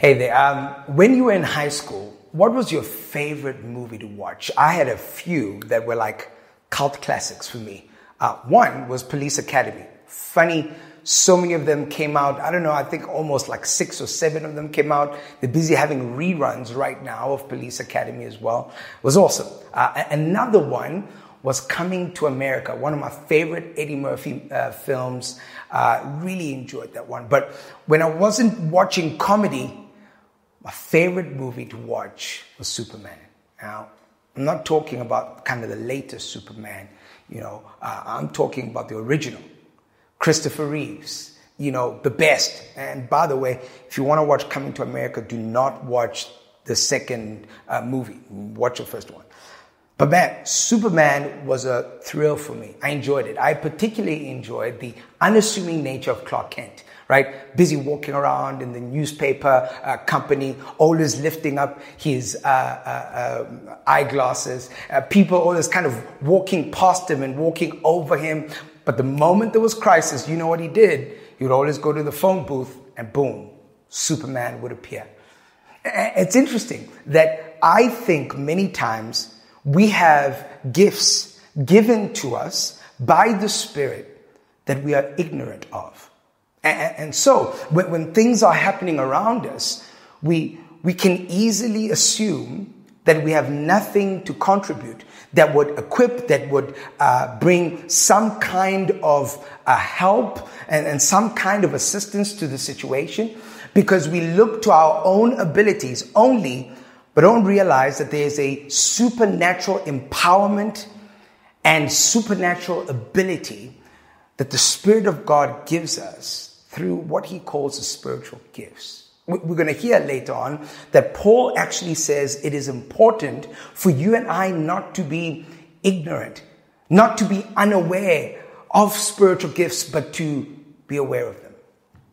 Hey there. When you were in high school, what was your favorite movie to watch? I had a few that were like cult classics for me. One was Police Academy. Funny, so many of them came out. I don't know, I think almost like 6 or 7 of them came out. They're busy having reruns right now of Police Academy as well. It was awesome. Another one was Coming to America, one of my favorite Eddie Murphy films. Really enjoyed that one. But when I wasn't watching comedy, my favorite movie to watch was Superman. Now, I'm not talking about kind of the latest Superman. I'm talking about the original. Christopher Reeves, the best. And by the way, if you want to watch Coming to America, do not watch the second movie. Watch the first one. But man, Superman was a thrill for me. I enjoyed it. I particularly enjoyed the unassuming nature of Clark Kent, right? Busy walking around in the newspaper company, always lifting up his eyeglasses. People always kind of walking past him and walking over him. But the moment there was crisis, you know what he did? He would always go to the phone booth and boom, Superman would appear. It's interesting that I think many times we have gifts given to us by the Spirit that we are ignorant of. And so when things are happening around us, we can easily assume that we have nothing to contribute that would equip, that would bring some kind of help and some kind of assistance to the situation, because we look to our own abilities only, but don't realize that there's a supernatural empowerment and supernatural ability that the Spirit of God gives us through what he calls the spiritual gifts. We're going to hear later on that Paul actually says it is important for you and I not to be ignorant, not to be unaware of spiritual gifts, but to be aware of them.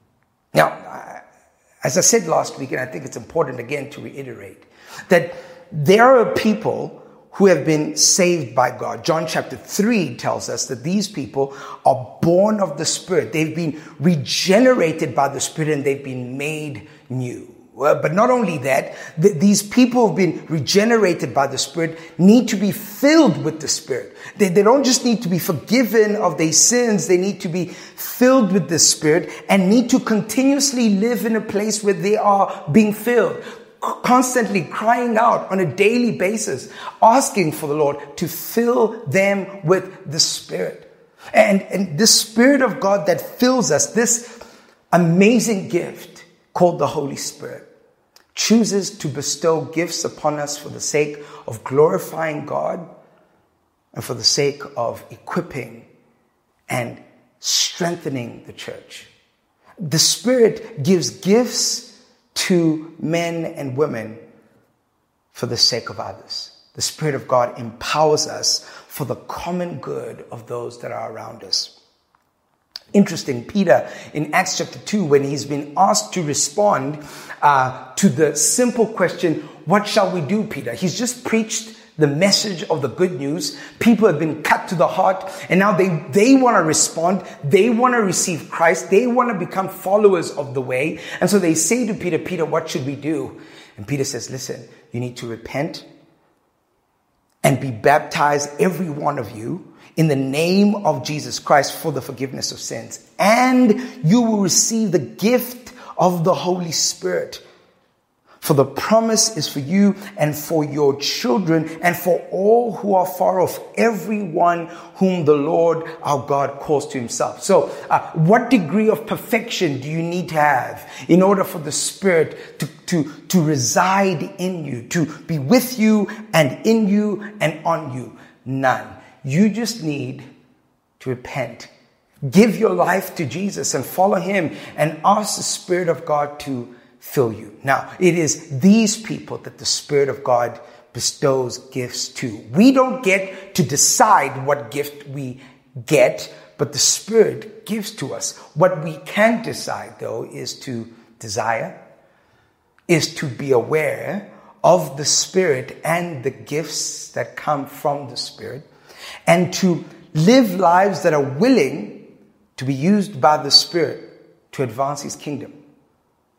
Now, as I said last week, and I think it's important again to reiterate, that there are people who have been saved by God. John chapter 3 tells us that these people are born of the Spirit. They've been regenerated by the Spirit and they've been made new. But not only that, these people who've been regenerated by the Spirit need to be filled with the Spirit. They don't just need to be forgiven of their sins. They need to be filled with the Spirit and need to continuously live in a place where they are being filled, constantly crying out on a daily basis, asking for the Lord to fill them with the Spirit. And the Spirit of God that fills us, this amazing gift called the Holy Spirit, chooses to bestow gifts upon us for the sake of glorifying God and for the sake of equipping and strengthening the church. The Spirit gives gifts to men and women for the sake of others. The Spirit of God empowers us for the common good of those that are around us. Interesting, Peter in Acts chapter 2, when he's been asked to respond to the simple question, what shall we do, Peter? He's just preached the message of the good news. People have been cut to the heart, and now they want to respond. They want to receive Christ. They want to become followers of the way. And so they say to Peter, Peter, what should we do? And Peter says, listen, you need to repent and be baptized, every one of you, in the name of Jesus Christ for the forgiveness of sins. And you will receive the gift of the Holy Spirit. For the promise is for you and for your children and for all who are far off, everyone whom the Lord our God calls to himself. So what degree of perfection do you need to have in order for the Spirit to reside in you, to be with you and in you and on you? None. You just need to repent. Give your life to Jesus and follow him and ask the Spirit of God to fill you. Now, it is these people that the Spirit of God bestows gifts to. We don't get to decide what gift we get, but the Spirit gives to us. What we can decide, though, is to desire, is to be aware of the Spirit and the gifts that come from the Spirit, and to live lives that are willing to be used by the Spirit to advance his kingdom.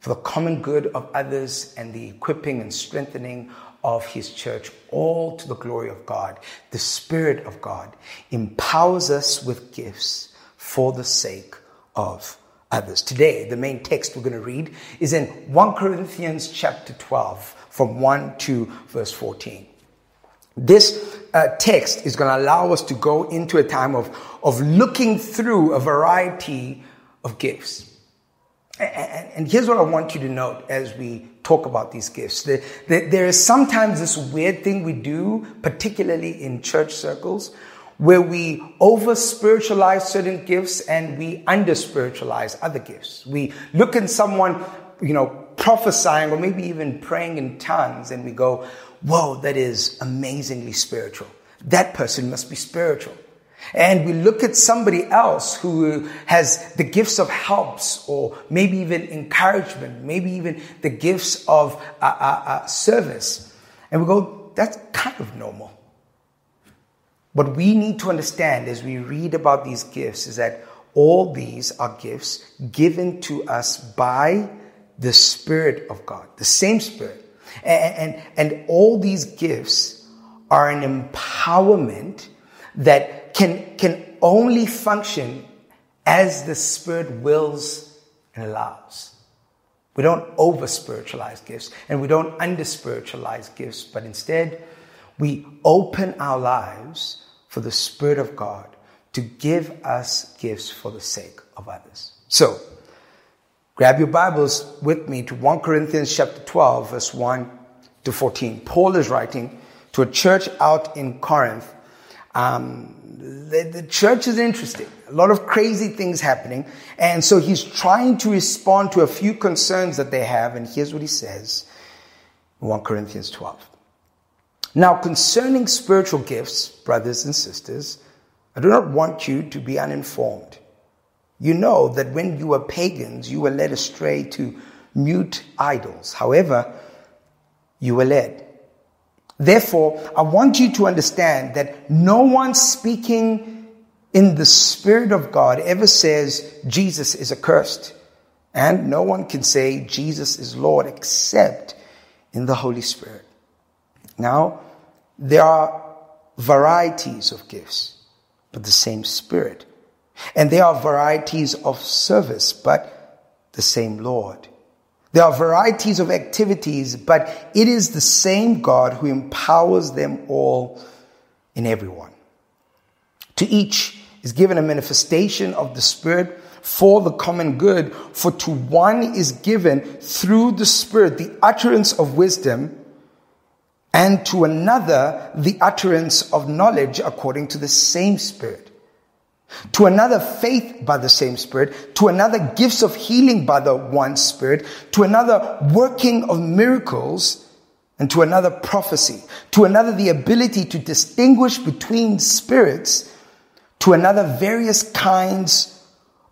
for the common good of others and the equipping and strengthening of his church, all to the glory of God. The Spirit of God empowers us with gifts for the sake of others. Today, the main text we're going to read is in 1 Corinthians chapter 12, from 1 to verse 14. This text is going to allow us to go into a time of looking through a variety of gifts. And here's what I want you to note as we talk about these gifts. There is sometimes this weird thing we do, particularly in church circles, where we over-spiritualize certain gifts and we under-spiritualize other gifts. We look at someone, prophesying or maybe even praying in tongues, and we go, whoa, that is amazingly spiritual. That person must be spiritual. And we look at somebody else who has the gifts of helps or maybe even encouragement, maybe even the gifts of service. And we go, that's kind of normal. What we need to understand as we read about these gifts is that all these are gifts given to us by the Spirit of God, the same Spirit. And all these gifts are an empowerment that can only function as the Spirit wills and allows. We don't over-spiritualize gifts and we don't under-spiritualize gifts, but instead we open our lives for the Spirit of God to give us gifts for the sake of others. So, grab your Bibles with me to 1 Corinthians chapter 12, verse 1 to 14. Paul is writing to a church out in Corinth. The church is interesting. A lot of crazy things happening. And so he's trying to respond to a few concerns that they have. And here's what he says in 1 Corinthians 12. Now, concerning spiritual gifts, brothers and sisters, I do not want you to be uninformed. You know that when you were pagans, you were led astray to mute idols. However, you were led. Therefore, I want you to understand that no one speaking in the Spirit of God ever says Jesus is accursed. And no one can say Jesus is Lord except in the Holy Spirit. Now, there are varieties of gifts, but the same Spirit. And there are varieties of service, but the same Lord. There are varieties of activities, but it is the same God who empowers them all in everyone. To each is given a manifestation of the Spirit for the common good, for to one is given through the Spirit the utterance of wisdom, and to another the utterance of knowledge according to the same Spirit. To another faith by the same Spirit, to another gifts of healing by the one Spirit, to another working of miracles, and to another prophecy, to another the ability to distinguish between spirits, to another various kinds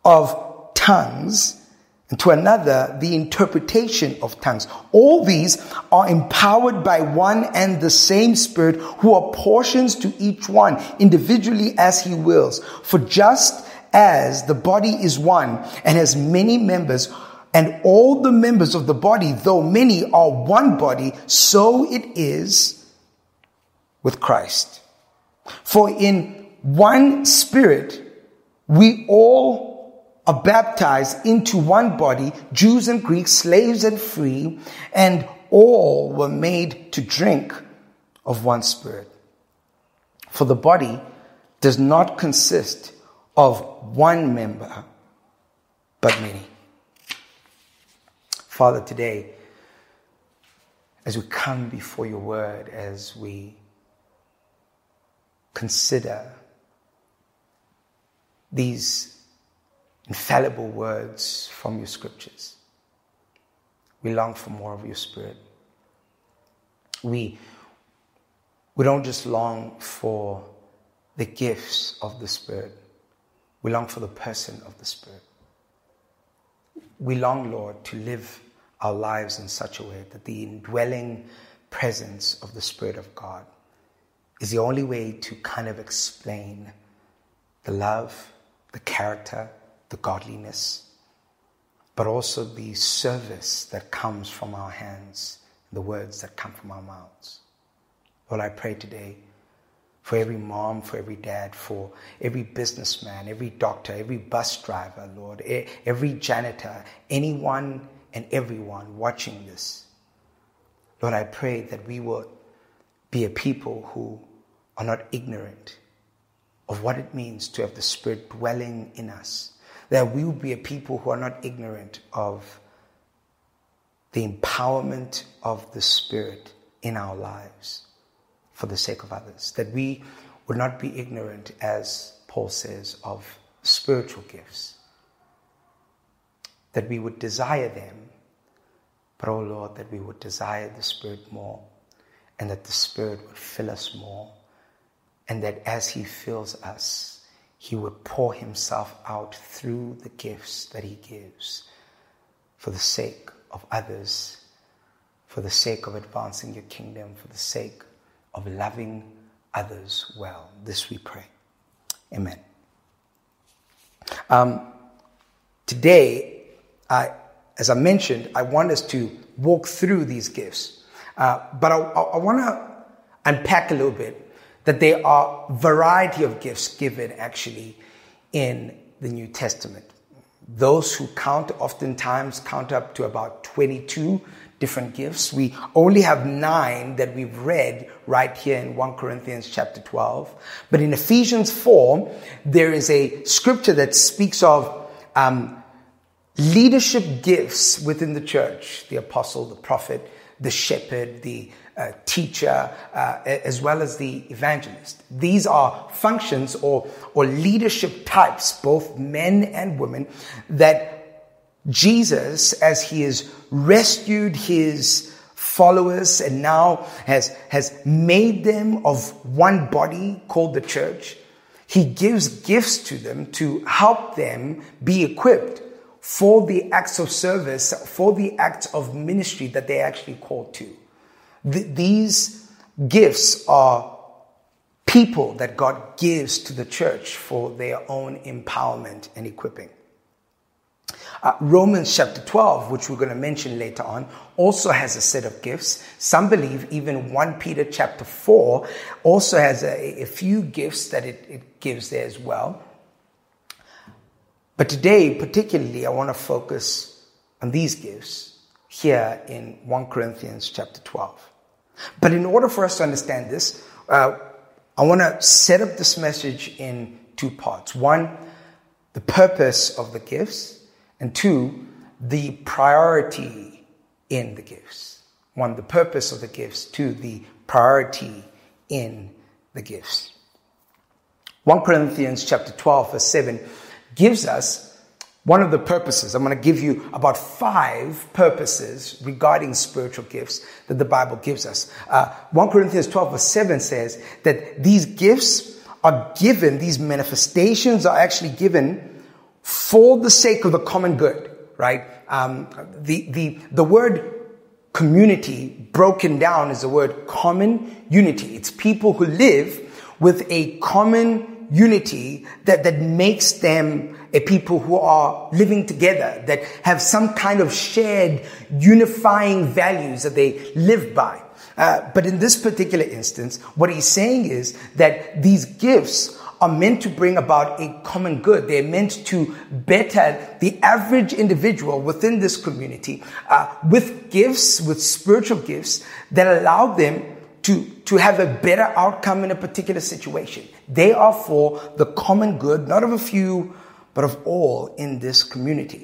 of tongues, and to another the interpretation of tongues. All these are empowered by one and the same Spirit, who apportions to each one individually as he wills. For just as the body is one and has many members, and all the members of the body, though many, are one body, so it is with Christ. For in one Spirit we all are baptized into one body, Jews and Greeks, slaves and free, and all were made to drink of one Spirit. For the body does not consist of one member, but many. Father, today, as we come before your word, as we consider these infallible words from your scriptures, we long for more of your Spirit. We don't just long for the gifts of the Spirit. We long for the person of the Spirit. We long, Lord, to live our lives in such a way that the indwelling presence of the Spirit of God is the only way to kind of explain the love, the character, the godliness. but also the service that comes from our hands, the words that come from our mouths. Lord, I pray today for every mom, for every dad, for every businessman, every doctor, every bus driver, Lord, every janitor, anyone and everyone watching this. Lord, I pray that we will be a people who are not ignorant of what it means to have the Spirit dwelling in us. That we will be a people who are not ignorant of the empowerment of the Spirit in our lives for the sake of others. That we would not be ignorant, as Paul says, of spiritual gifts. That we would desire them, but oh Lord, that we would desire the Spirit more, and that the Spirit would fill us more, and that as He fills us, He would pour Himself out through the gifts that He gives for the sake of others, for the sake of advancing Your kingdom, for the sake of loving others well. This we pray. Amen. Today, as I mentioned, I want us to walk through these gifts. But I want to unpack a little bit that there are a variety of gifts given actually in the New Testament. Those who oftentimes count up to about 22 different gifts. We only have 9 that we've read right here in 1 Corinthians chapter 12. But in Ephesians 4, there is a scripture that speaks of leadership gifts within the church. The apostle, the prophet, the shepherd, the teacher, as well as the evangelist. These are functions or leadership types, both men and women, that Jesus, as He has rescued His followers and now has made them of one body called the church, He gives gifts to them to help them be equipped for the acts of service, for the acts of ministry that they're actually called to. These gifts are people that God gives to the church for their own empowerment and equipping. Romans chapter 12, which we're going to mention later on, also has a set of gifts. Some believe even 1 Peter chapter 4 also has a few gifts that it gives there as well. But today, particularly, I want to focus on these gifts here in 1 Corinthians chapter 12. But in order for us to understand this, I want to set up this message in 2 parts. 1, the purpose of the gifts, and 2, the priority in the gifts. 1, the purpose of the gifts. 2, the priority in the gifts. 1 Corinthians chapter 12, verse 7 gives us one of the purposes. I'm going to give you about 5 purposes regarding spiritual gifts that the Bible gives us. 1 Corinthians 12 verse 7 says that these gifts are given, these manifestations are actually given for the sake of the common good, right? The word community broken down is the word common unity. It's people who live with a common unity that makes them a people who are living together, that have some kind of shared unifying values that they live by. But in this particular instance, what he's saying is that these gifts are meant to bring about a common good. They're meant to better the average individual within this community with gifts, with spiritual gifts that allow them to have a better outcome in a particular situation. They are for the common good, not of a few, but of all in this community.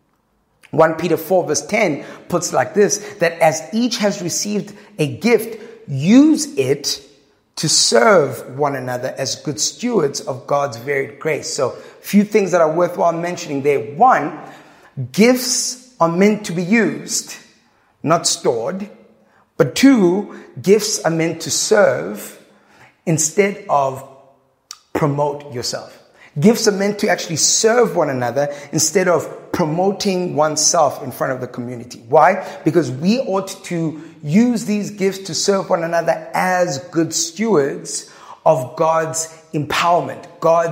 1 Peter 4 verse 10 puts it like this, that as each has received a gift, use it to serve one another as good stewards of God's varied grace. So, a few things that are worthwhile mentioning there. 1, gifts are meant to be used, not stored. But 2, gifts are meant to serve instead of promote yourself. Gifts are meant to actually serve one another instead of promoting oneself in front of the community. Why? Because we ought to use these gifts to serve one another as good stewards of God's empowerment, God's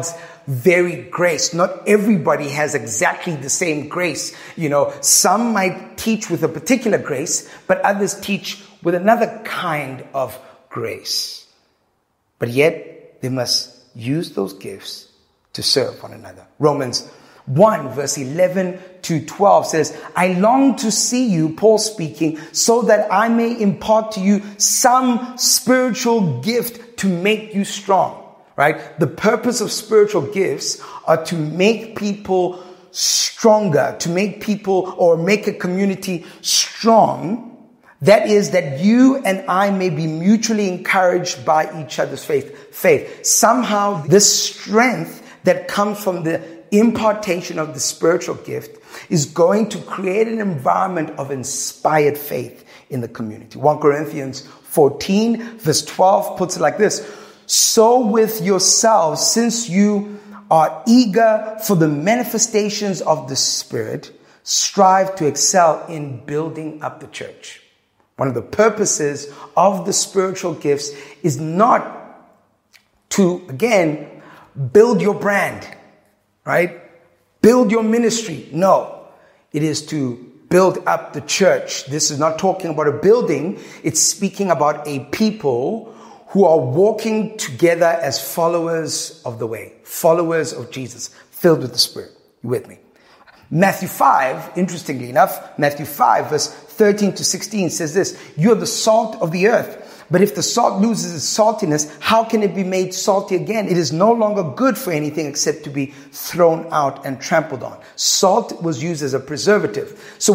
varied grace. Not everybody has exactly the same grace. Some might teach with a particular grace, but others teach with another kind of grace. But yet, they must use those gifts to serve one another. Romans 1 verse 11 to 12 says, I long to see you, Paul speaking, so that I may impart to you some spiritual gift to make you strong. Right? The purpose of spiritual gifts are to make people stronger, to make people or make a community strong. That is, that you and I may be mutually encouraged by each other's faith. Somehow, this strength that comes from the impartation of the spiritual gift is going to create an environment of inspired faith in the community. 1 Corinthians 14 verse 12 puts it like this. So with yourselves, since you are eager for the manifestations of the Spirit, strive to excel in building up the church. One of the purposes of the spiritual gifts is not to, again, build your brand, right? Build your ministry. No, it is to build up the church. This is not talking about a building. It's speaking about a people who are walking together as followers of the way, followers of Jesus, filled with the Spirit. You with me? Matthew 5, interestingly enough, Matthew 5 verse 13 to 16 says this, you are the salt of the earth, but if the salt loses its saltiness, how can it be made salty again? It is no longer good for anything except to be thrown out and trampled on. Salt was used as a preservative. So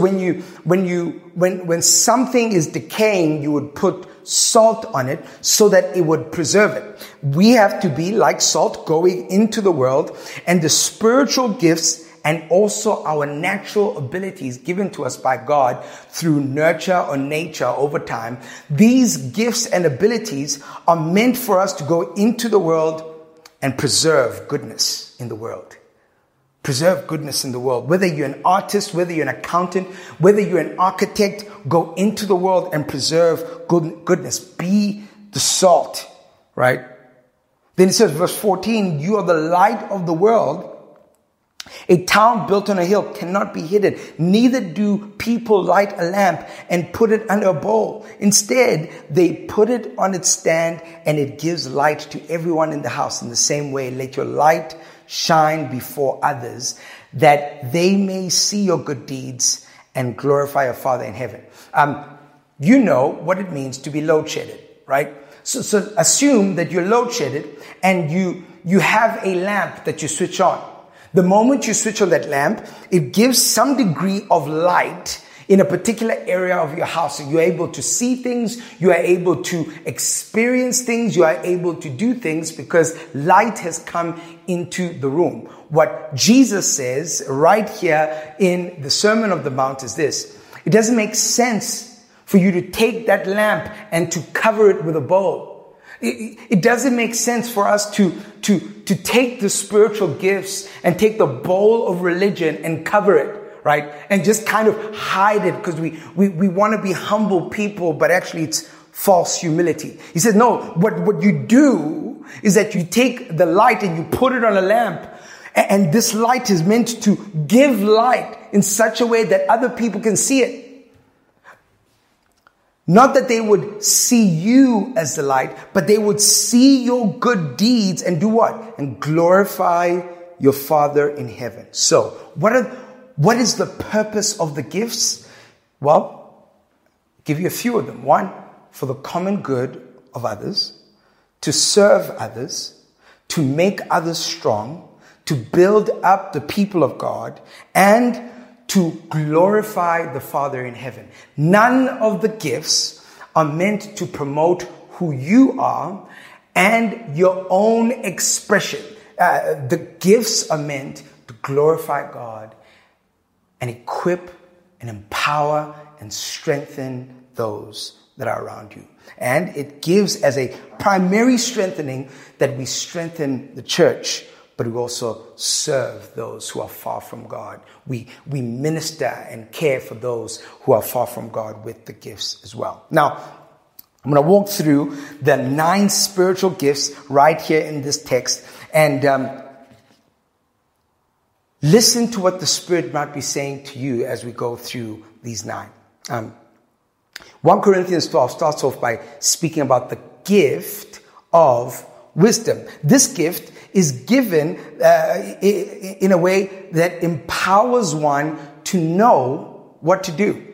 when something is decaying, you would put salt on it so that it would preserve it. We have to be like salt going into the world, and the spiritual gifts and also our natural abilities given to us by God through nurture or nature over time. These gifts and abilities are meant for us to go into the world and preserve goodness in the world. Preserve goodness in the world. Whether you're an artist, whether you're an accountant, whether you're an architect, go into the world and preserve goodness. Be the salt, right? Then it says, verse 14, you are the light of the world. A town built on a hill cannot be hidden. Neither do people light a lamp and put it under a bowl. Instead, they put it on its stand, and it gives light to everyone in the house. In the same way, let your light shine before others, that they may see your good deeds and glorify your Father in heaven. You know what it means to be load shedded, right? So assume that you're load shedded and you have a lamp that you switch on. The moment you switch on that lamp, it gives some degree of light in a particular area of your house. So you're able to see things, you are able to experience things, you are able to do things because light has come into the room. What Jesus says right here in the Sermon on the Mount is this. It doesn't make sense for you to take that lamp and to cover it with a bowl. It doesn't make sense for us to take the spiritual gifts and take the bowl of religion and cover it, right? And just kind of hide it because we want to be humble people, but actually it's false humility. He says, no, what you do is that you take the light and you put it on a lamp, and this light is meant to give light in such a way that other people can see it. Not that they would see you as the light, but they would see your good deeds and do what? And glorify your Father in heaven. So, what is the purpose of the gifts? Well, I'll give you a few of them. One, for the common good of others, to serve others, to make others strong, to build up the people of God, and to glorify the Father in heaven. None of the gifts are meant to promote who you are and your own expression. The gifts are meant to glorify God and equip and empower and strengthen those that are around you. And it gives as a primary strengthening that we strengthen the church, but we also serve those who are far from God. We minister and care for those who are far from God with the gifts as well. Now, I'm going to walk through the 9 spiritual gifts right here in this text. And listen to what the Spirit might be saying to you as we go through these 9. 1 Corinthians 12 starts off by speaking about the gift of wisdom. This gift is given in a way that empowers one to know what to do.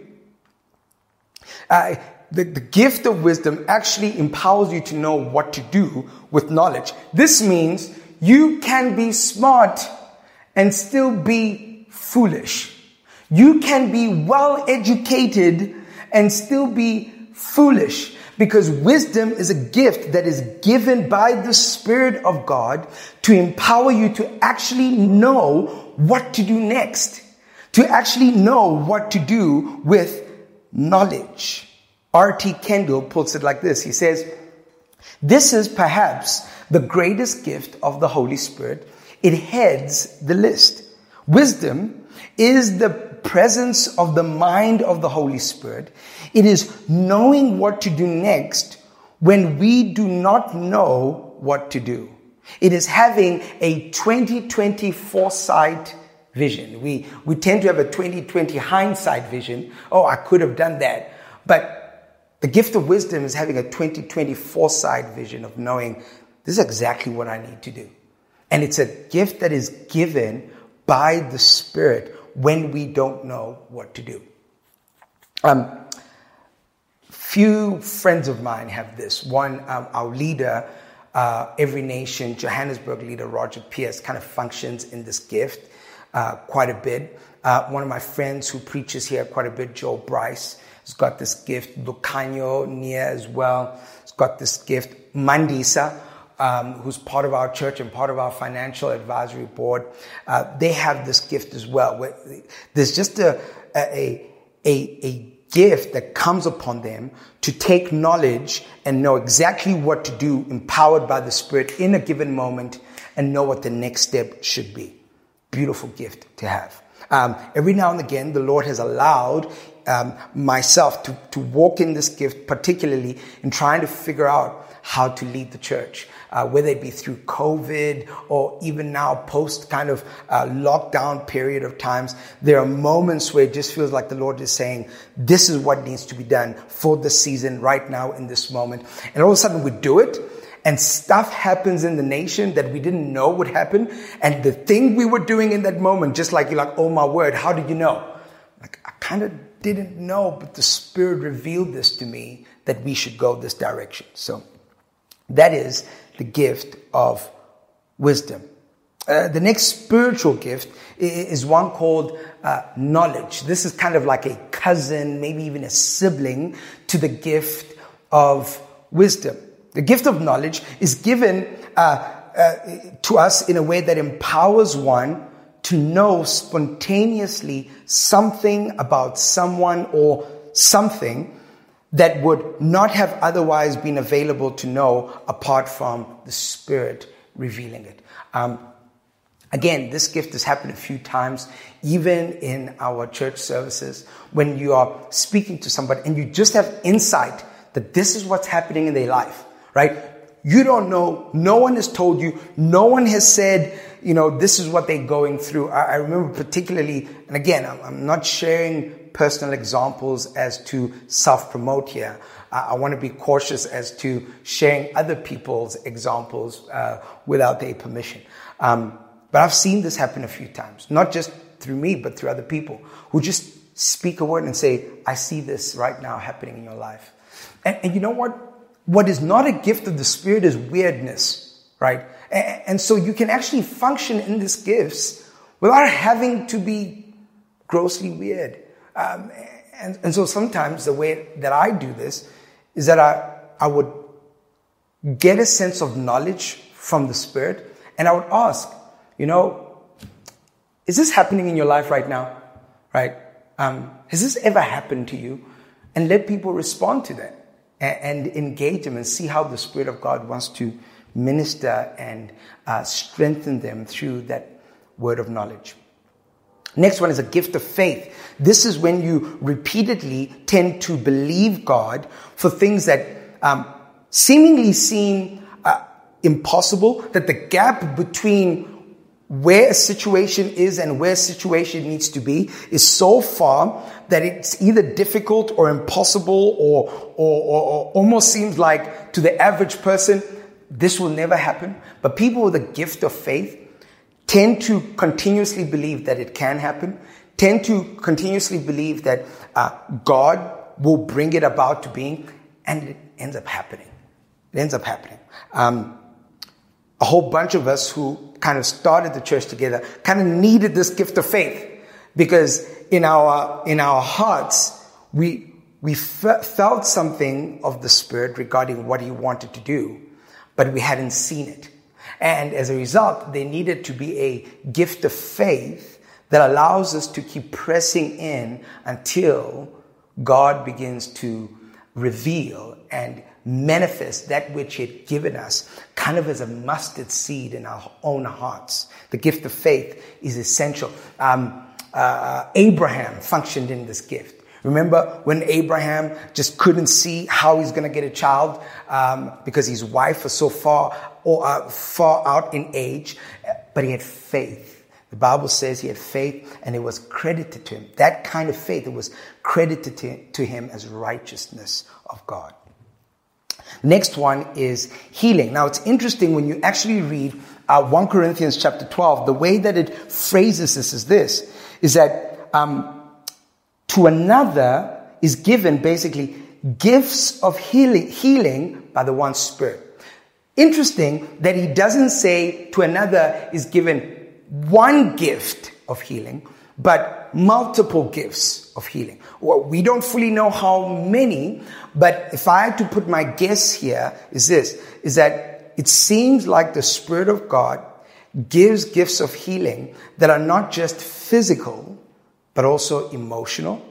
The gift of wisdom actually empowers you to know what to do with knowledge. This means you can be smart and still be foolish. You can be well educated and still be foolish, because wisdom is a gift that is given by the Spirit of God to empower you to actually know what to do next, to actually know what to do with knowledge. R.T. Kendall puts it like this. He says, "This is perhaps the greatest gift of the Holy Spirit. It heads the list. Wisdom is the presence of the mind of the Holy Spirit. It is knowing what to do next when we do not know what to do. It is having a 20/20 foresight vision." We tend to have a 20/20 hindsight vision. Oh, I could have done that. But the gift of wisdom is having a 20/20 foresight vision of knowing this is exactly what I need to do. And it's a gift that is given by the Spirit when we don't know what to do. Few friends of mine have this. One, our leader, Every Nation, Johannesburg leader, Roger Pierce, kind of functions in this gift quite a bit. One of my friends who preaches here quite a bit, Joe Bryce, has got this gift. Lucanio, Nia as well, has got this gift. Mandisa, who's part of our church and part of our financial advisory board, they have this gift as well. There's just a gift that comes upon them to take knowledge and know exactly what to do, empowered by the Spirit in a given moment, and know what the next step should be. Beautiful gift to have. Every now and again, the Lord has allowed myself to walk in this gift, particularly in trying to figure out how to lead the church, whether it be through COVID or even now post kind of lockdown period of times. There are moments where it just feels like the Lord is saying, this is what needs to be done for the season right now in this moment. And all of a sudden we do it, and stuff happens in the nation that we didn't know would happen. And the thing we were doing in that moment, just like you're like, oh my word, how did you know? Like, I kind of didn't know, but the Spirit revealed this to me that we should go this direction. So that is the gift of wisdom. The next spiritual gift is one called knowledge. This is kind of like a cousin, maybe even a sibling to the gift of wisdom. The gift of knowledge is given to us in a way that empowers one to know spontaneously something about someone or something that would not have otherwise been available to know apart from the Spirit revealing it. Again, this gift has happened a few times, even in our church services, when you are speaking to somebody and you just have insight that this is what's happening in their life, right? You don't know. No one has told you. No one has said, this is what they're going through. I remember particularly, and again, I'm not sharing personal examples as to self-promote here. I want to be cautious as to sharing other people's examples without their permission. But I've seen this happen a few times, not just through me, but through other people who just speak a word and say, I see this right now happening in your life. And you know what? What is not a gift of the Spirit is weirdness, right? And so you can actually function in these gifts without having to be grossly weird. And so sometimes the way that I do this is that I would get a sense of knowledge from the Spirit, and I would ask, is this happening in your life right now? Right? Has this ever happened to you? And let people respond to that and engage them and see how the Spirit of God wants to minister and strengthen them through that word of knowledge. Next one is a gift of faith. This is when you repeatedly tend to believe God for things that seemingly seem impossible, that the gap between where a situation is and where a situation needs to be is so far that it's either difficult or impossible or almost seems like to the average person, this will never happen. But people with a gift of faith tend to continuously believe that it can happen, tend to continuously believe that God will bring it about to being, and it ends up happening. It ends up happening. A whole bunch of us who kind of started the church together kind of needed this gift of faith, because in our hearts, we felt something of the Spirit regarding what He wanted to do, but we hadn't seen it. And as a result, there needed to be a gift of faith that allows us to keep pressing in until God begins to reveal and manifest that which He had given us, kind of as a mustard seed in our own hearts. The gift of faith is essential. Abraham functioned in this gift. Remember when Abraham just couldn't see how he's going to get a child because his wife was so far out in age, but he had faith. The Bible says he had faith and it was credited to him. That kind of faith, it was credited to him as righteousness of God. Next one is healing. Now it's interesting when you actually read 1 Corinthians chapter 12, the way that it phrases this is that to another is given basically gifts of healing by the one Spirit. Interesting that he doesn't say to another is given one gift of healing, but multiple gifts of healing. Well, we don't fully know how many, but if I had to put my guess here is that it seems like the Spirit of God gives gifts of healing that are not just physical, but also emotional,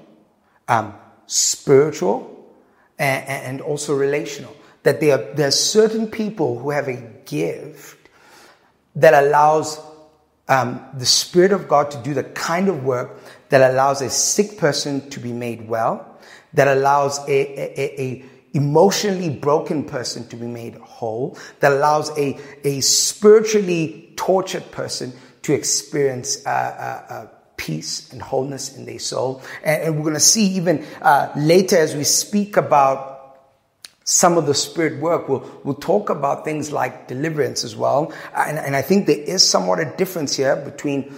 spiritual, and also relational. That there are certain people who have a gift that allows the Spirit of God to do the kind of work that allows a sick person to be made well, that allows a emotionally broken person to be made whole, that allows a spiritually tortured person to experience peace and wholeness in their soul. And we're going to see even later as we speak about some of the Spirit work, we'll talk about things like deliverance as well. And I think there is somewhat a difference here between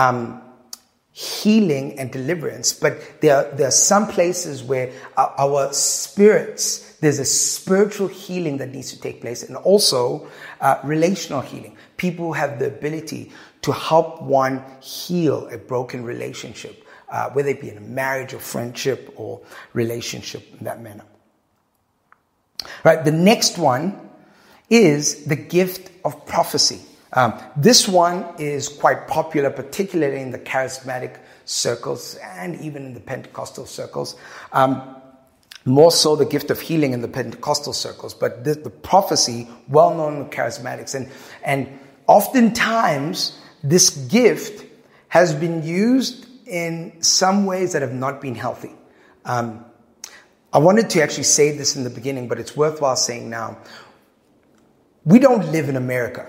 healing and deliverance. But there are some places where our spirits, there's a spiritual healing that needs to take place, and also relational healing. People have the ability to help one heal a broken relationship, whether it be in a marriage or friendship or relationship in that manner. Right, the next one is the gift of prophecy. This one is quite popular, particularly in the charismatic circles and even in the Pentecostal circles. More so the gift of healing in the Pentecostal circles, but the prophecy, well known in the charismatics. And oftentimes, this gift has been used in some ways that have not been healthy. I wanted to actually say this in the beginning, but it's worthwhile saying now. We don't live in America.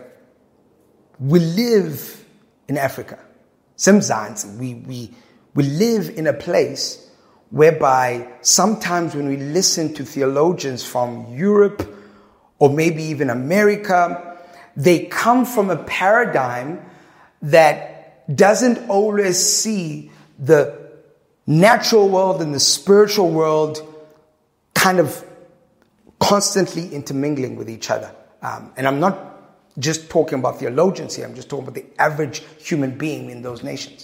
We live in Africa. Sometimes we live in a place whereby sometimes when we listen to theologians from Europe or maybe even America, they come from a paradigm that doesn't always see the natural world and the spiritual world kind of constantly intermingling with each other. And I'm not just talking about theologians here. I'm just talking about the average human being in those nations.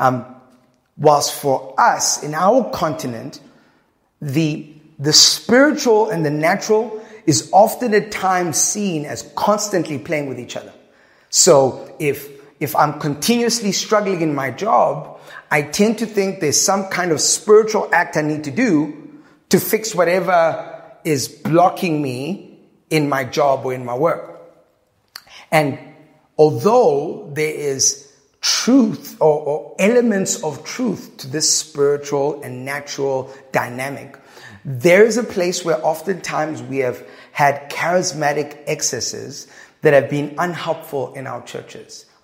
Whilst for us, in our continent, the spiritual and the natural is often at times seen as constantly playing with each other. So if I'm continuously struggling in my job, I tend to think there's some kind of spiritual act I need to do to fix whatever is blocking me in my job or in my work. And although there is truth or elements of truth to this spiritual and natural dynamic, there is a place where oftentimes we have had charismatic excesses that have been unhelpful in our churches.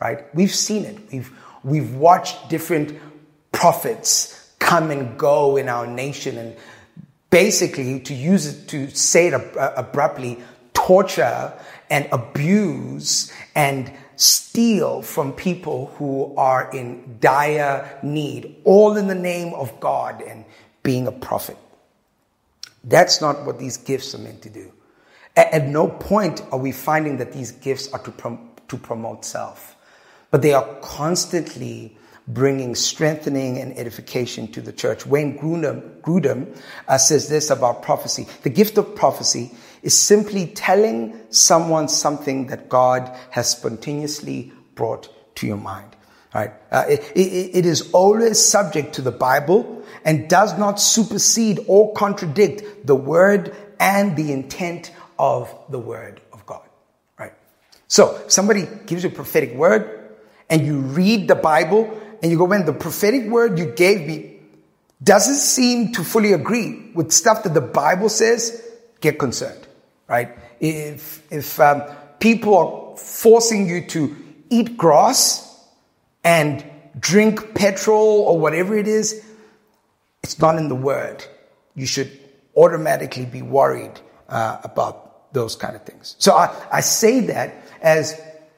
right? We've seen it. We've watched different prophets come and go in our nation, and basically, to use it, to say it abruptly, torture and abuse and steal from people who are in dire need, all in the name of God and being a prophet. That's not what these gifts are meant to do. At no point are we finding that these gifts are to promote self, but they are constantly bringing strengthening and edification to the church. Wayne Grudem says this about prophecy. The gift of prophecy is simply telling someone something that God has spontaneously brought to your mind. Right? It is always subject to the Bible and does not supersede or contradict the word and the intent of the word of God. Right? So somebody gives you a prophetic word and you read the Bible and you go, when the prophetic word you gave me doesn't seem to fully agree with stuff that the Bible says, get concerned, right? If people are forcing you to eat grass and drink petrol or whatever it is, it's not in the word. You should automatically be worried about those kind of things. So I say that as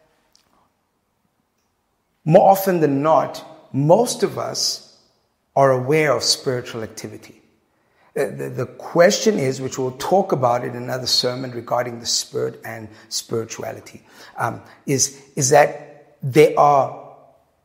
more often than not, most of us are aware of spiritual activity. The question is, which we'll talk about in another sermon regarding the spirit and spirituality, is that there are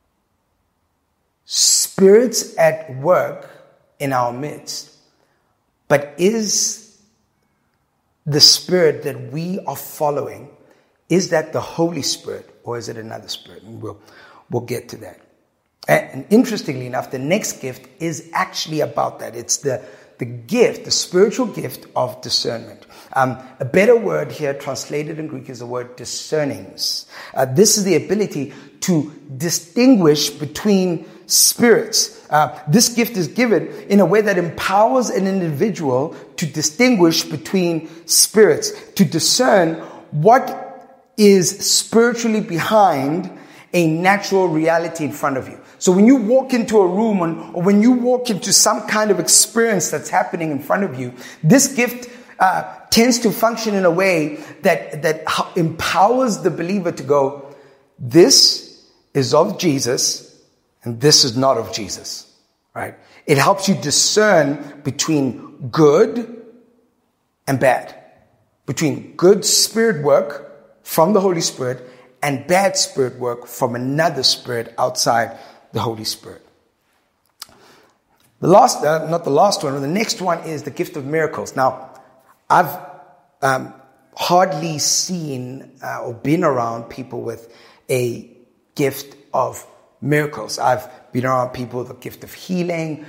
spirits at work in our midst, but is the spirit that we are following, is that the Holy Spirit or is it another spirit? And we'll get to that. And interestingly enough, the next gift is actually about that. It's the gift, the spiritual gift of discernment. A better word here translated in Greek is the word discernings. This is the ability to distinguish between spirits. This gift is given in a way that empowers an individual to distinguish between spirits, to discern what is spiritually behind a natural reality in front of you. So when you walk into a room or when you walk into some kind of experience that's happening in front of you, this gift tends to function in a way that empowers the believer to go, this is of Jesus and this is not of Jesus, right? It helps you discern between good and bad, between good spirit work from the Holy Spirit and bad spirit work from another spirit outside the Holy Spirit. The next one is the gift of miracles. Now, I've hardly seen or been around people with a gift of miracles. I've been around people with the gift of healing.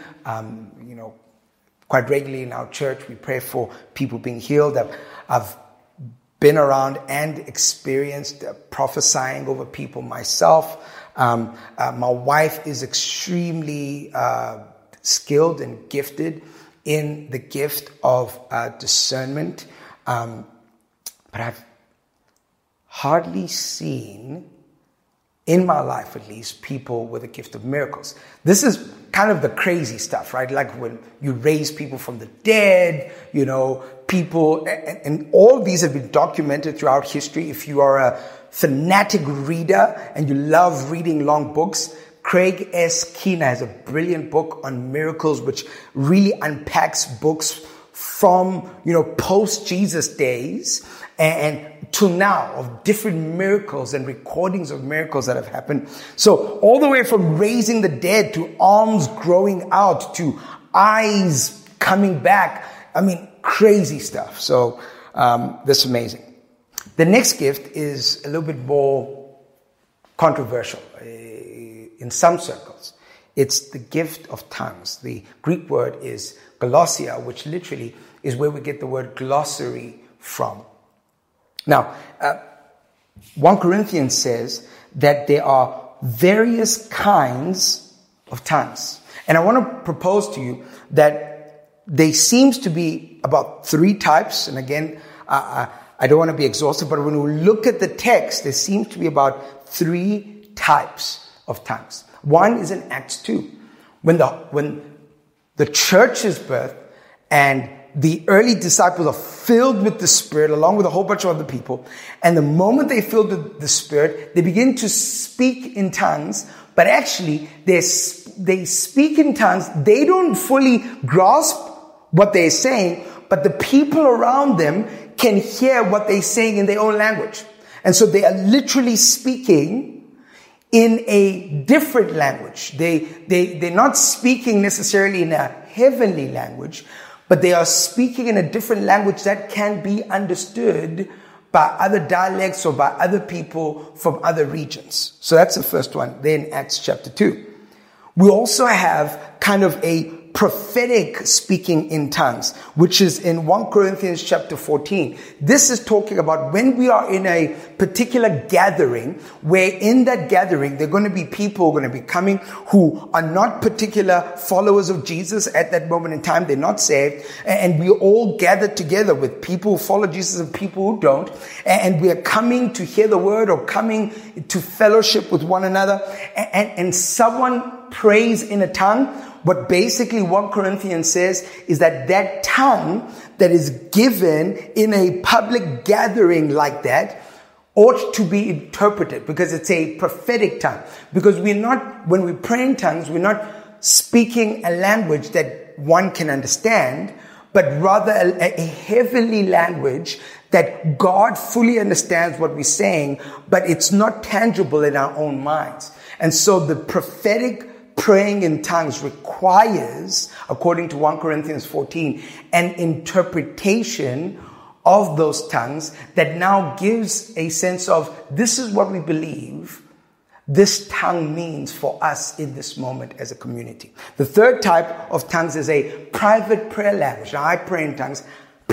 Quite regularly in our church, we pray for people being healed. I've been around and experienced prophesying over people myself. My wife is extremely skilled and gifted in the gift of discernment. But I've hardly seen, in my life at least, people with a gift of miracles. This is kind of the crazy stuff, right? Like when you raise people from the dead, people, and all these have been documented throughout history. If you are a fanatic reader and you love reading long books, Craig S. Keener has a brilliant book on miracles, which really unpacks books from, post-Jesus days and to now of different miracles and recordings of miracles that have happened. So all the way from raising the dead to arms growing out to eyes coming back. Crazy stuff. So that's amazing. The next gift is a little bit more controversial in some circles. It's the gift of tongues. The Greek word is glossia, which literally is where we get the word glossary from. Now, 1 Corinthians says that there are various kinds of tongues. And I want to propose to you that there seems to be about 3 types. And again, I don't want to be exhaustive, but when we look at the text, there seems to be about 3 types of tongues. One is in Acts 2. When the church is birthed and the early disciples are filled with the Spirit along with a whole bunch of other people. And the moment they're filled with the Spirit, they begin to speak in tongues. But actually, they speak in tongues. They don't fully grasp what they're saying, but the people around them can hear what they're saying in their own language. And so they are literally speaking in a different language. They're not speaking necessarily in a heavenly language, but they are speaking in a different language that can be understood by other dialects or by other people from other regions. So that's the first one, there in Acts chapter 2. We also have kind of a prophetic speaking in tongues, which is in 1 Corinthians chapter 14. This is talking about when we are in a particular gathering, where in that gathering, there are going to be people who are going to be coming who are not particular followers of Jesus at that moment in time. They're not saved. And we all gather together with people who follow Jesus and people who don't. And we are coming to hear the word or coming to fellowship with one another. And someone prays in a tongue. What basically 1 Corinthians says is that tongue that is given in a public gathering like that ought to be interpreted, because it's a prophetic tongue. Because when we pray in tongues, we're not speaking a language that one can understand, but rather a heavenly language that God fully understands what we're saying, but it's not tangible in our own minds. And so the prophetic praying in tongues requires, according to 1 Corinthians 14, an interpretation of those tongues that now gives a sense of, this is what we believe this tongue means for us in this moment as a community. The third type of tongues is a private prayer language. Now, I pray in tongues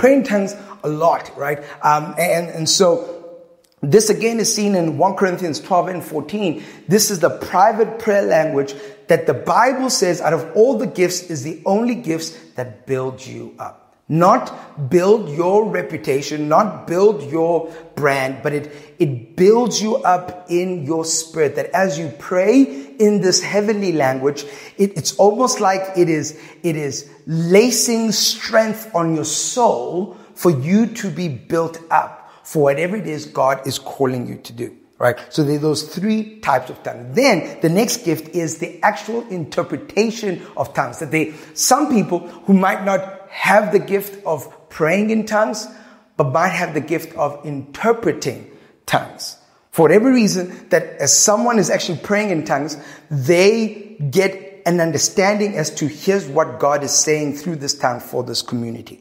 a lot, right? And so this again is seen in 1 Corinthians 12 and 14. This is the private prayer language that the Bible says out of all the gifts is the only gifts that build you up. Not build your reputation, not build your brand, but it builds you up in your spirit. That as you pray in this heavenly language, it's almost like it is lacing strength on your soul for you to be built up for whatever it is God is calling you to do. Right? So there are those three types of tongues. Then the next gift is the actual interpretation of tongues. That some people who might not have the gift of praying in tongues, but might have the gift of interpreting tongues. For whatever reason, that as someone is actually praying in tongues, they get an understanding as to here's what God is saying through this tongue for this community.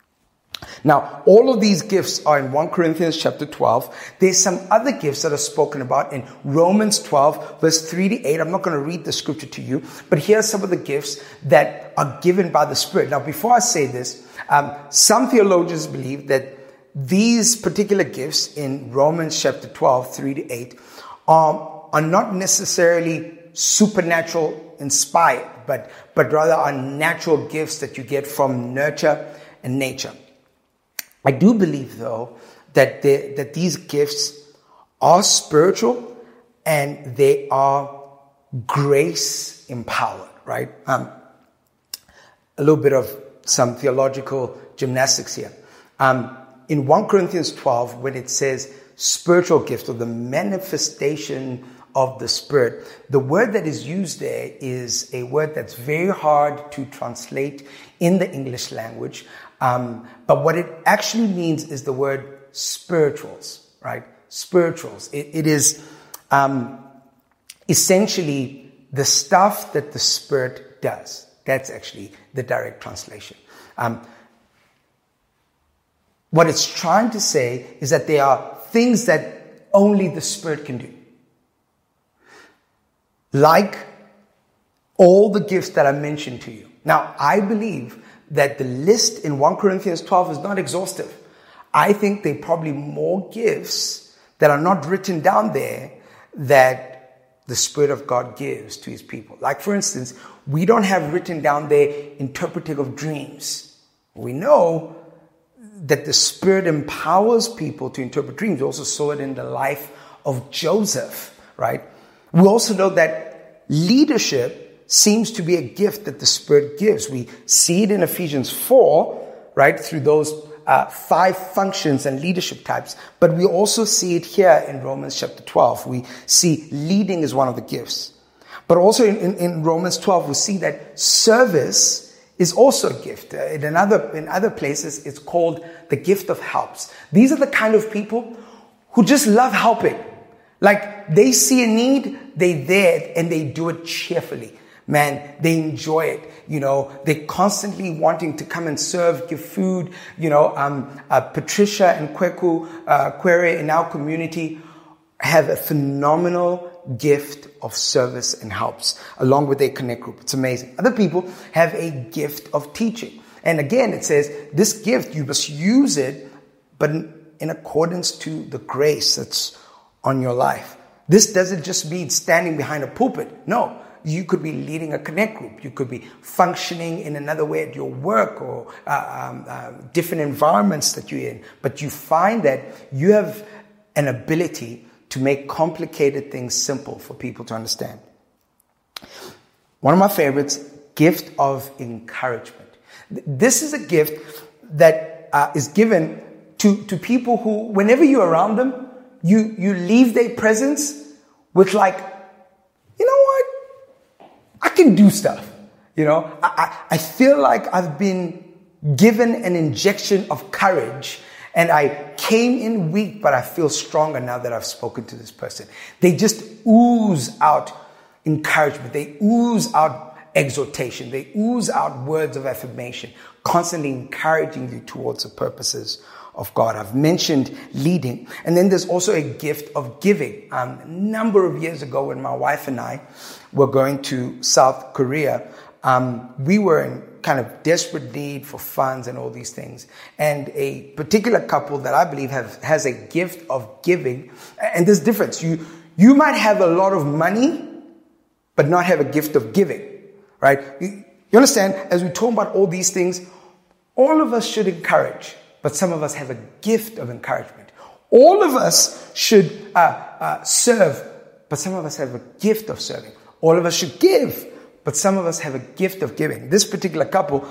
Now, all of these gifts are in 1 Corinthians chapter 12. There's some other gifts that are spoken about in Romans 12, verse 3 to 8. I'm not going to read the scripture to you, but here are some of the gifts that are given by the Spirit. Now, before I say this, some theologians believe that these particular gifts in Romans chapter 12, 3 to 8, are not necessarily supernatural inspired, but rather are natural gifts that you get from nurture and nature. I do believe, though, that these gifts are spiritual and they are grace empowered, right? A little bit of some theological gymnastics here. In 1 Corinthians 12, when it says spiritual gift or the manifestation of the Spirit, the word that is used there is a word that's very hard to translate in the English language. But what it actually means is the word spirituals, right? Spirituals. It is essentially the stuff that the Spirit does. That's actually the direct translation. What it's trying to say is that there are things that only the Spirit can do. Like all the gifts that I mentioned to you. Now, I believe that the list in 1 Corinthians 12 is not exhaustive. I think there are probably more gifts that are not written down there that the Spirit of God gives to His people. Like, for instance, we don't have written down there interpreting of dreams. We know that the Spirit empowers people to interpret dreams. We also saw it in the life of Joseph, right? We also know that leadership seems to be a gift that the Spirit gives. We see it in Ephesians 4, right, through those 5 functions and leadership types. But we also see it here in Romans chapter 12. We see leading is one of the gifts. But also in Romans 12, we see that service is also a gift. In other places, it's called the gift of helps. These are the kind of people who just love helping. Like, they see a need, they're there, and they do it cheerfully. Man, they enjoy it. They're constantly wanting to come and serve, give food. Patricia and Quere in our community have a phenomenal gift of service and helps, along with their connect group. It's amazing. Other people have a gift of teaching. And again, it says, this gift, you must use it, but in accordance to the grace that's on your life. This doesn't just mean standing behind a pulpit. No, you could be leading a connect group. You could be functioning in another way at your work or different environments that you're in. But you find that you have an ability to make complicated things simple for people to understand. One of my favorites, gift of encouragement. This is a gift that is given to people who, whenever you're around them, you leave their presence with like, you know what? I can do stuff. I feel like I've been given an injection of courage, and I came in weak, but I feel stronger now that I've spoken to this person. They just ooze out encouragement. They ooze out exhortation. They ooze out words of affirmation, constantly encouraging you towards the purposes of God. I've mentioned leading. And then there's also a gift of giving. A number of years ago, when my wife and I were going to South Korea, we were in kind of desperate need for funds and all these things. And a particular couple that I believe has a gift of giving. And there's difference. You might have a lot of money, but not have a gift of giving, right? You understand, as we talk about all these things, all of us should encourage, but some of us have a gift of encouragement. All of us should serve, but some of us have a gift of serving. All of us should give, but some of us have a gift of giving. This particular couple,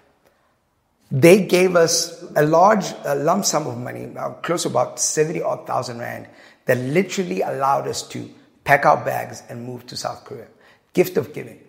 they gave us a large lump sum of money, close to about 70,000 rand, that literally allowed us to pack our bags and move to South Korea. Gift of giving.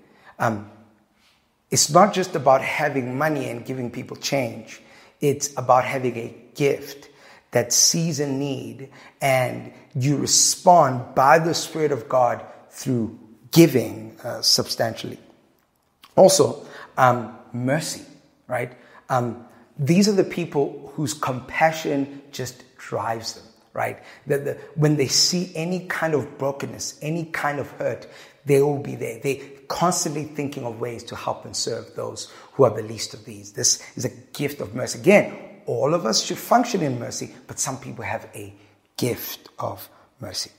It's not just about having money and giving people change. It's about having a gift that sees a need, and you respond by the Spirit of God through giving substantially. Also, mercy, right? These are the people whose compassion just drives them, right? When they see any kind of brokenness, any kind of hurt, they will be there. They're constantly thinking of ways to help and serve those who are the least of these. This is a gift of mercy. Again, all of us should function in mercy, but some people have a gift of mercy.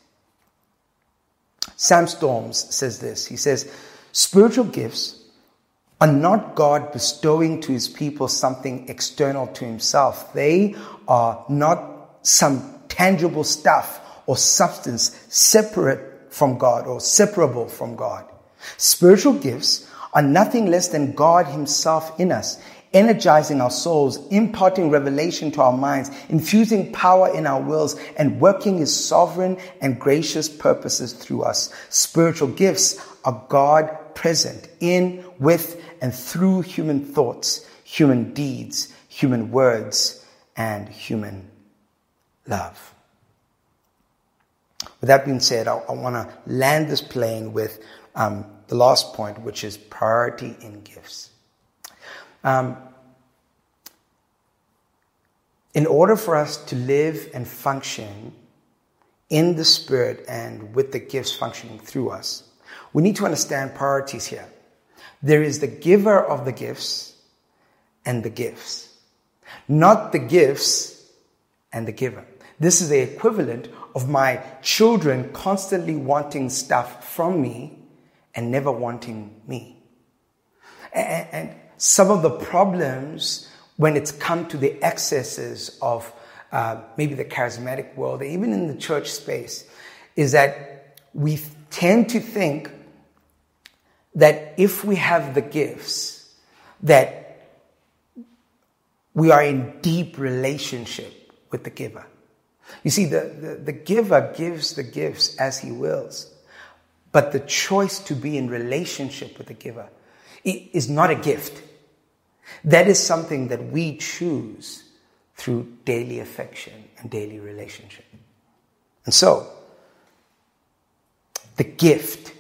Sam Storms says this. He says, spiritual gifts are not God bestowing to his people something external to himself. They are not some tangible stuff or substance separate from God or separable from God. Spiritual gifts are nothing less than God himself in us, energizing our souls, imparting revelation to our minds, infusing power in our wills, and working his sovereign and gracious purposes through us. Spiritual gifts are God present in, with, and through human thoughts, human deeds, human words, and human love. With that being said, I want to land this plane with the last point, which is priority in gifts. In order for us to live and function in the Spirit and with the gifts functioning through us, we need to understand priorities here. There is the giver of the gifts and the gifts, not the gifts and the giver. This is the equivalent of my children constantly wanting stuff from me and never wanting me. And some of the problems when it's come to the excesses of maybe the charismatic world, even in the church space, is that we tend to think that if we have the gifts, that we are in deep relationship with the giver. You see, the giver gives the gifts as he wills, but the choice to be in relationship with the giver is not a gift. That is something that we choose through daily affection and daily relationship. And so, the gift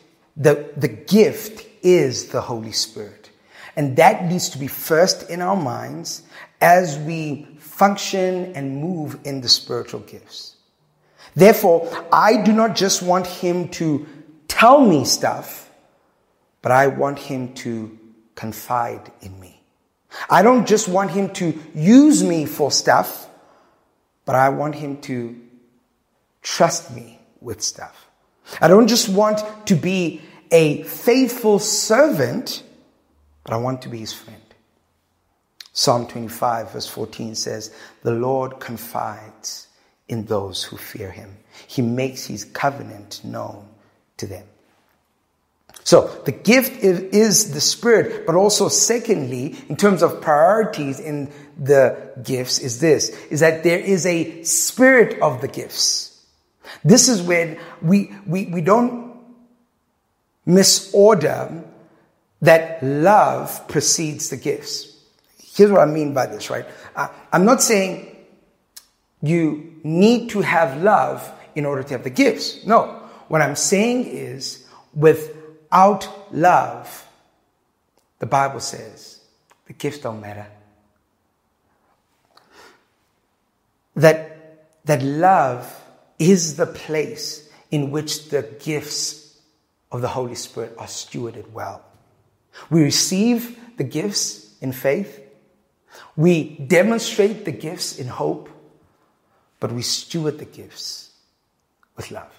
is the Holy Spirit. And that needs to be first in our minds as we function and move in the spiritual gifts. Therefore, I do not just want him to tell me stuff, but I want him to confide in me. I don't just want him to use me for stuff, but I want him to trust me with stuff. I don't just want to be a faithful servant, but I want to be his friend. Psalm 25 verse 14 says, "The Lord confides in those who fear him. He makes his covenant known to them." So the gift is the Spirit, but also secondly, in terms of priorities in the gifts, is that there is a spirit of the gifts. This is when we don't misorder that love precedes the gifts. Here's what I mean by this, right? I'm not saying you need to have love in order to have the gifts. No. What I'm saying is, without love, the Bible says, the gifts don't matter. That love is the place in which the gifts of the Holy Spirit are stewarded well. We receive the gifts in faith. We demonstrate the gifts in hope, but we steward the gifts with love.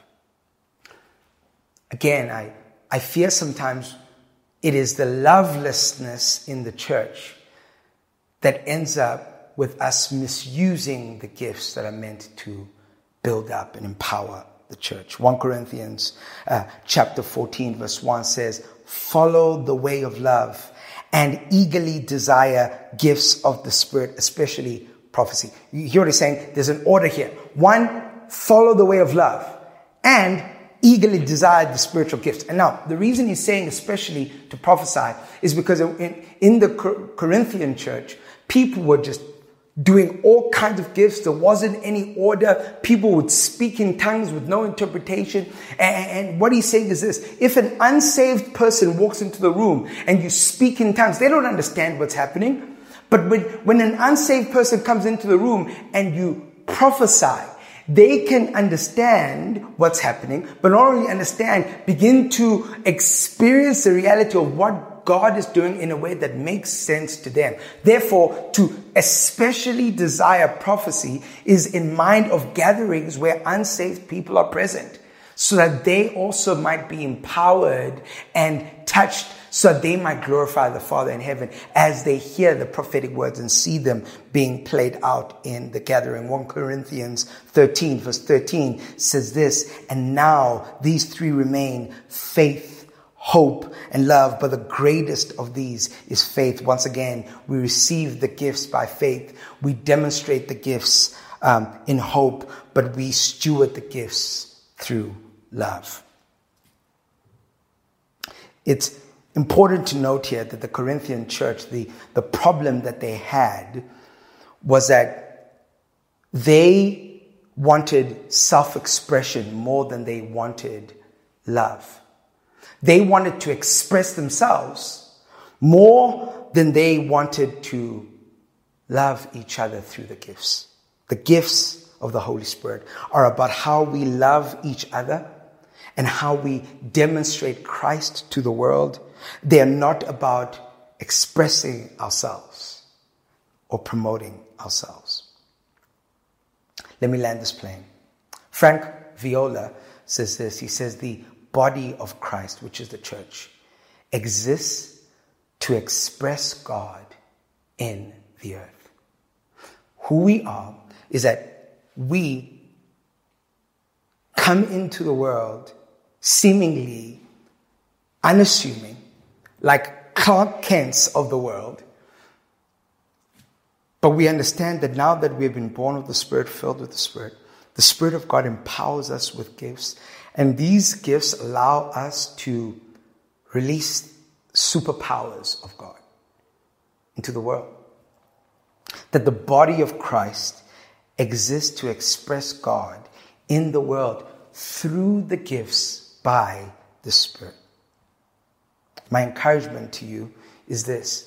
Again, I fear sometimes it is the lovelessness in the church that ends up with us misusing the gifts that are meant to build up and empower the church. 1 Corinthians chapter 14 verse 1 says, "Follow the way of love and eagerly desire gifts of the Spirit, especially prophecy." You hear what he's saying? There's an order here. 1, follow the way of love and eagerly desire the spiritual gifts. And now, the reason he's saying especially to prophesy is because in the Corinthian church, people were just doing all kinds of gifts. There wasn't any order. People would speak in tongues with no interpretation. And what he's saying is this: if an unsaved person walks into the room and you speak in tongues, they don't understand what's happening. But when an unsaved person comes into the room and you prophesy, they can understand what's happening, but not only understand, begin to experience the reality of what God is doing in a way that makes sense to them. Therefore, to especially desire prophecy is in mind of gatherings where unsaved people are present, so that they also might be empowered and touched, so that they might glorify the Father in heaven as they hear the prophetic words and see them being played out in the gathering. 1 Corinthians 13 verse 13 says this: "And now these three remain, faith, hope, and love, but the greatest of these is faith." Once again, we receive the gifts by faith. We demonstrate the gifts in hope, but we steward the gifts through love. It's important to note here that the Corinthian church, the problem that they had was that they wanted self-expression more than they wanted love. They wanted to express themselves more than they wanted to love each other through the gifts. The gifts of the Holy Spirit are about how we love each other and how we demonstrate Christ to the world. They are not about expressing ourselves or promoting ourselves. Let me land this plane. Frank Viola says this. He says, "The body of Christ, which is the church, exists to express God in the earth." Who we are is that we come into the world seemingly unassuming, like Clark Kents of the world. But we understand that now that we have been born of the Spirit, filled with the Spirit of God empowers us with gifts. And these gifts allow us to release superpowers of God into the world. That the body of Christ exists to express God in the world through the gifts by the Spirit. My encouragement to you is this.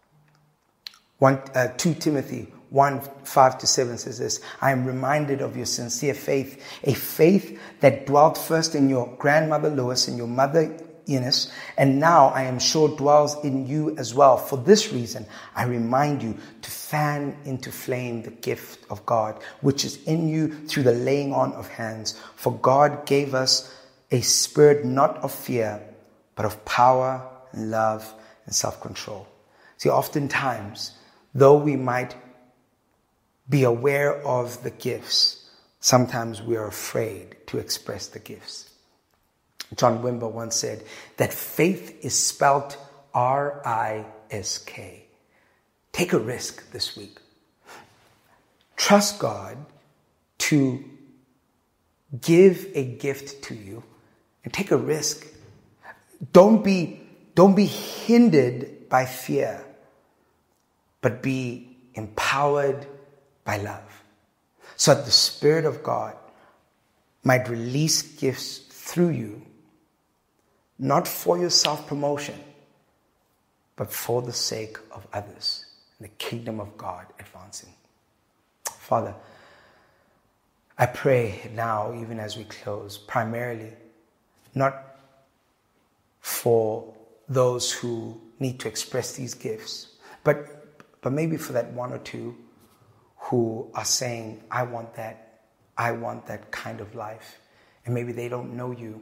2 Timothy 1:5-7 says this, I am reminded of your sincere faith, a faith that dwelt first in your grandmother Lois and your mother Eunice, and now I am sure dwells in you as well. For this reason, I remind you to fan into flame the gift of God, which is in you through the laying on of hands. For God gave us a spirit not of fear, but of power and love and self-control. See, oftentimes, though we might be aware of the gifts, sometimes we are afraid to express the gifts. John Wimber once said that faith is spelt R-I-S-K. Take a risk this week. Trust God to give a gift to you and take a risk. Don't be hindered by fear, but be empowered by love, so that the Spirit of God might release gifts through you, not for your self-promotion, but for the sake of others and the kingdom of God advancing. Father, I pray now, even as we close, primarily not for those who need to express these gifts, but maybe for that one or two who are saying, I want that kind of life. And maybe they don't know you.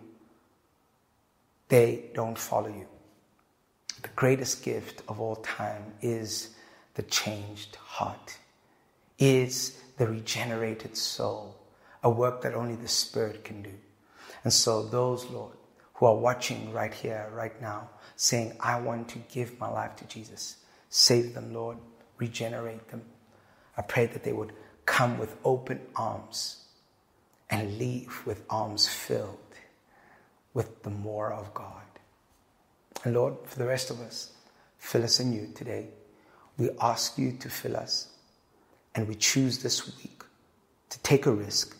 They don't follow you. The greatest gift of all time is the changed heart, is the regenerated soul, a work that only the Spirit can do. And so those, Lord, who are watching right here, right now, saying, I want to give my life to Jesus, save them, Lord, regenerate them. I pray that they would come with open arms and leave with arms filled with the more of God. And Lord, for the rest of us, fill us anew today. We ask you to fill us, and we choose this week to take a risk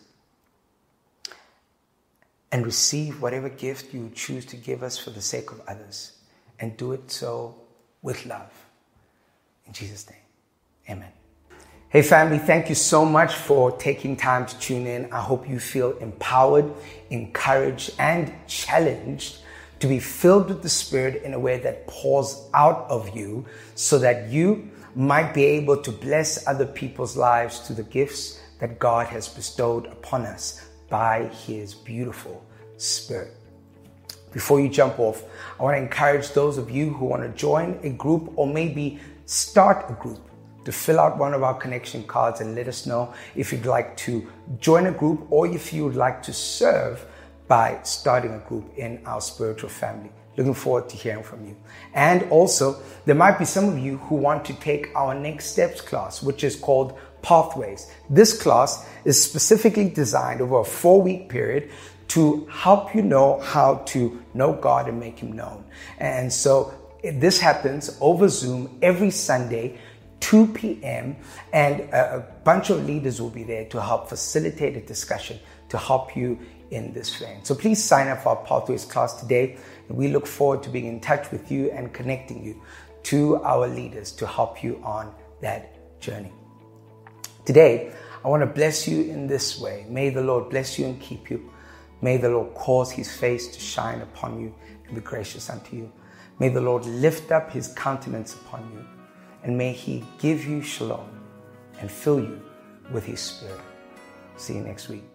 and receive whatever gift you choose to give us for the sake of others, and do it so with love. In Jesus' name, amen. Hey family, thank you so much for taking time to tune in. I hope you feel empowered, encouraged, and challenged to be filled with the Spirit in a way that pours out of you, so that you might be able to bless other people's lives through the gifts that God has bestowed upon us by His beautiful Spirit. Before you jump off, I want to encourage those of you who want to join a group or maybe start a group to fill out one of our connection cards and let us know if you'd like to join a group or if you would like to serve by starting a group in our spiritual family. Looking forward to hearing from you. And also, there might be some of you who want to take our Next Steps class, which is called Pathways. This class is specifically designed over a 4-week period to help you know how to know God and make Him known. And so this happens over Zoom every Sunday, 2 p.m. and a bunch of leaders will be there to help facilitate a discussion to help you in this vein. So please sign up for our Pathways class today. And we look forward to being in touch with you and connecting you to our leaders to help you on that journey. Today, I want to bless you in this way. May the Lord bless you and keep you. May the Lord cause His face to shine upon you and be gracious unto you. May the Lord lift up His countenance upon you. And may He give you shalom and fill you with His Spirit. See you next week.